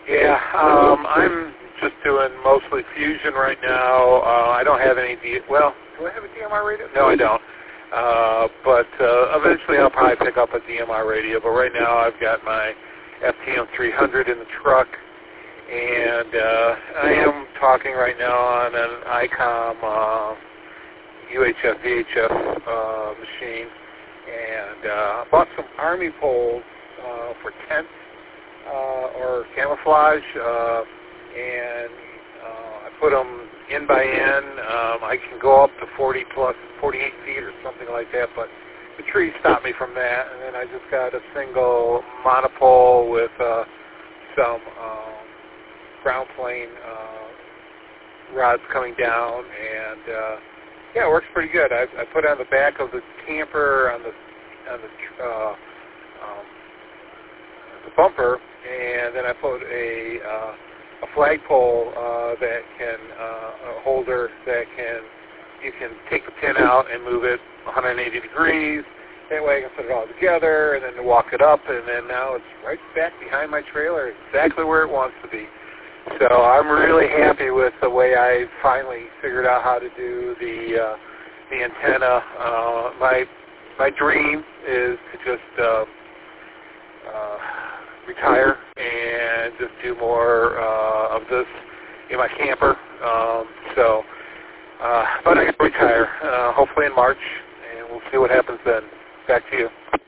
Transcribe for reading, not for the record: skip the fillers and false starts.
Yeah, I'm just doing mostly Fusion right now. I don't have any well, do I have a DMR radio? No, I don't. But eventually I'll probably pick up a DMR radio. But right now I've got my FTM 300 in the truck, and I am talking right now on an ICOM UHF VHF machine, and I bought some Army poles for tents or camouflage, and I put them in by in. I can go up to 48 feet or something like that, but the trees stopped me from that. And then I just got a single monopole with some ground plane rods coming down, and yeah, it works pretty good. I put it on the back of the camper on the bumper, and then I put a flagpole that can a holder that you can take the pin out and move it 180 degrees. That way I can put it all together and then walk it up, and then now it's right back behind my trailer, exactly where it wants to be. So I'm really happy with the way I finally figured out how to do the antenna. My dream is to just retire and just do more of this in my camper. But I can retire hopefully in March, and we'll see what happens then. Back to you.